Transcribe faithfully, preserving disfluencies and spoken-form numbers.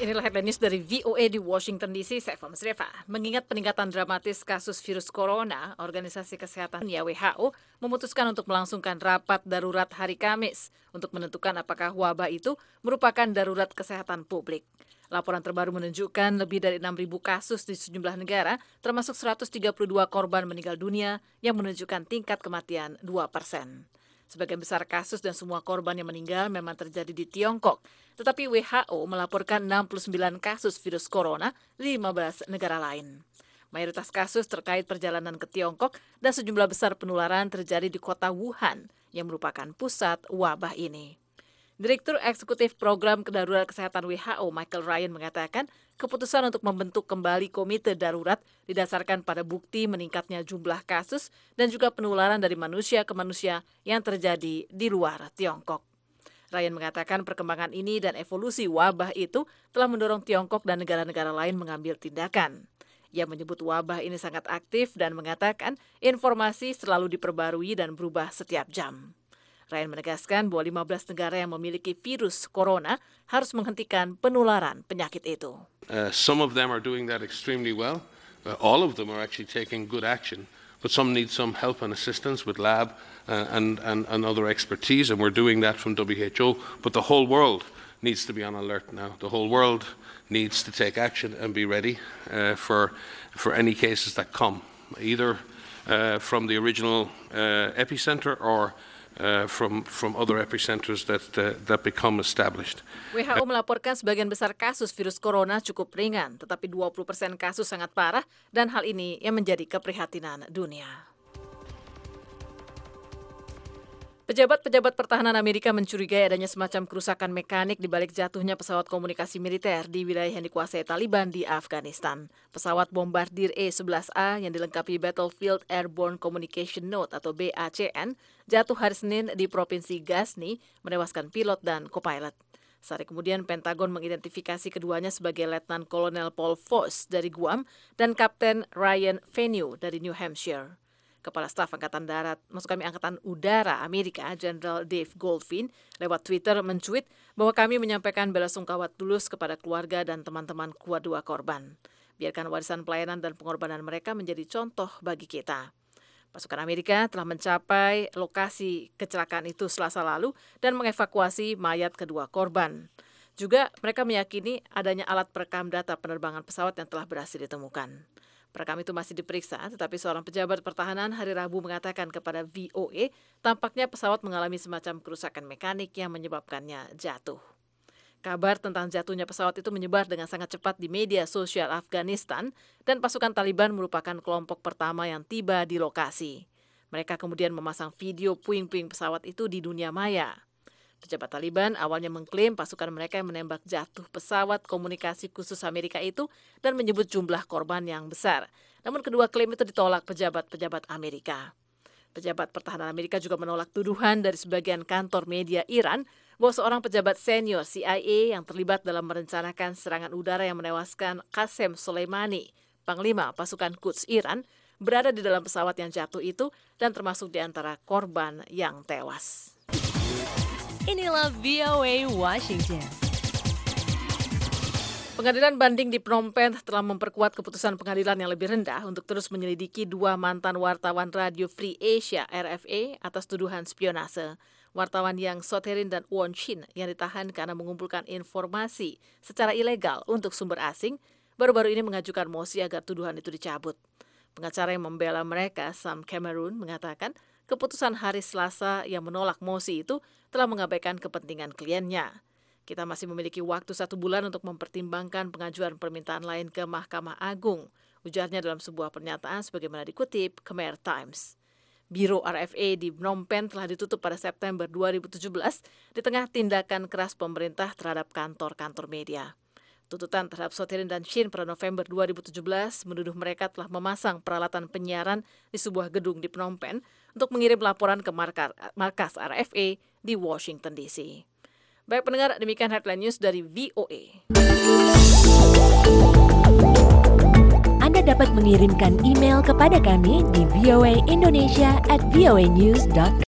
Inilah headline news dari V O A di Washington D C, saya Fahmi Sreva. Mengingat peningkatan dramatis kasus virus corona, Organisasi Kesehatan Dunia W H O memutuskan untuk melangsungkan rapat darurat hari Kamis untuk menentukan apakah wabah itu merupakan darurat kesehatan publik. Laporan terbaru menunjukkan lebih dari enam ribu kasus di sejumlah negara, termasuk seratus tiga puluh dua korban meninggal dunia yang menunjukkan tingkat kematian dua persen. Sebagian besar kasus dan semua korban yang meninggal memang terjadi di Tiongkok. Tetapi W H O melaporkan enam puluh sembilan kasus virus corona di lima belas negara lain. Mayoritas kasus terkait perjalanan ke Tiongkok dan sejumlah besar penularan terjadi di kota Wuhan yang merupakan pusat wabah ini. Direktur Eksekutif Program Kedarurat Kesehatan W H O Michael Ryan mengatakan keputusan untuk membentuk kembali komite darurat didasarkan pada bukti meningkatnya jumlah kasus dan juga penularan dari manusia ke manusia yang terjadi di luar Tiongkok. Ryan mengatakan perkembangan ini dan evolusi wabah itu telah mendorong Tiongkok dan negara-negara lain mengambil tindakan. Ia menyebut wabah ini sangat aktif dan mengatakan informasi selalu diperbarui dan berubah setiap jam. Ryan menegaskan bahwa lima belas negara yang memiliki virus corona harus menghentikan penularan penyakit itu. Uh, some of them are doing that extremely well. Uh, all of them are actually taking good action. But some need some help and assistance with lab uh, and, and, and other expertise, and we're doing that from W H O. But the whole world needs to be on alert now. The whole world needs to take action and be ready uh, for, for any cases that come, either uh, from the original uh, epicenter or Uh, from from other epicenters that uh, that become established. W H O melaporkan sebagian besar kasus virus corona cukup ringan, tetapi dua puluh persen kasus sangat parah dan hal ini yang menjadi keprihatinan dunia. Pejabat-pejabat pertahanan Amerika mencurigai adanya semacam kerusakan mekanik di balik jatuhnya pesawat komunikasi militer di wilayah yang dikuasai Taliban di Afghanistan. Pesawat bombardir E sebelas A yang dilengkapi Battlefield Airborne Communication Node atau B A C N jatuh hari Senin di Provinsi Ghazni, menewaskan pilot dan co-pilot. Sehari kemudian, Pentagon mengidentifikasi keduanya sebagai Letnan Kolonel Paul Voss dari Guam dan Kapten Ryan Venue dari New Hampshire. Kepala Staf Angkatan Darat, maksud kami Angkatan Udara Amerika, Jenderal Dave Goldfein, lewat Twitter mencuit bahwa kami menyampaikan belasungkawa tulus kepada keluarga dan teman-teman kedua korban. Biarkan warisan pelayanan dan pengorbanan mereka menjadi contoh bagi kita. Pasukan Amerika telah mencapai lokasi kecelakaan itu Selasa lalu dan mengevakuasi mayat kedua korban. Juga mereka meyakini adanya alat perekam data penerbangan pesawat yang telah berhasil ditemukan. Perekam itu masih diperiksa, tetapi seorang pejabat pertahanan hari Rabu mengatakan kepada V O A, tampaknya pesawat mengalami semacam kerusakan mekanik yang menyebabkannya jatuh. Kabar tentang jatuhnya pesawat itu menyebar dengan sangat cepat di media sosial Afghanistan dan pasukan Taliban merupakan kelompok pertama yang tiba di lokasi. Mereka kemudian memasang video puing-puing pesawat itu di dunia maya. Pejabat Taliban awalnya mengklaim pasukan mereka yang menembak jatuh pesawat komunikasi khusus Amerika itu dan menyebut jumlah korban yang besar. Namun kedua klaim itu ditolak pejabat-pejabat Amerika. Pejabat pertahanan Amerika juga menolak tuduhan dari sebagian kantor media Iran bahwa seorang pejabat senior C I A yang terlibat dalam merencanakan serangan udara yang menewaskan Qasem Soleimani, Panglima Pasukan Quds Iran, berada di dalam pesawat yang jatuh itu dan termasuk di antara korban yang tewas. Inilah V O A Washington. Pengadilan banding di Phnom Penh telah memperkuat keputusan pengadilan yang lebih rendah untuk terus menyelidiki dua mantan wartawan Radio Free Asia R F A atas tuduhan spionase. Wartawan Yang Sotherin dan Won Chin yang ditahan karena mengumpulkan informasi secara ilegal untuk sumber asing baru-baru ini mengajukan mosi agar tuduhan itu dicabut. Pengacara yang membela mereka, Sam Cameron, mengatakan keputusan hari Selasa yang menolak mosi itu telah mengabaikan kepentingan kliennya. Kita masih memiliki waktu satu bulan untuk mempertimbangkan pengajuan permintaan lain ke Mahkamah Agung, ujarnya dalam sebuah pernyataan sebagaimana dikutip Khmer Times. Biro R F A di Phnom Penh telah ditutup pada September dua ribu tujuh belas di tengah tindakan keras pemerintah terhadap kantor-kantor media. Tuntutan terhadap Sotherin dan Chin pada November dua ribu tujuh belas menuduh mereka telah memasang peralatan penyiaran di sebuah gedung di Phnom Penh untuk mengirim laporan ke markas R F A di Washington D C. Baik pendengar, demikian headline news dari V O A. Anda dapat mengirimkan email kepada kami di voaindonesia at voanews dot com.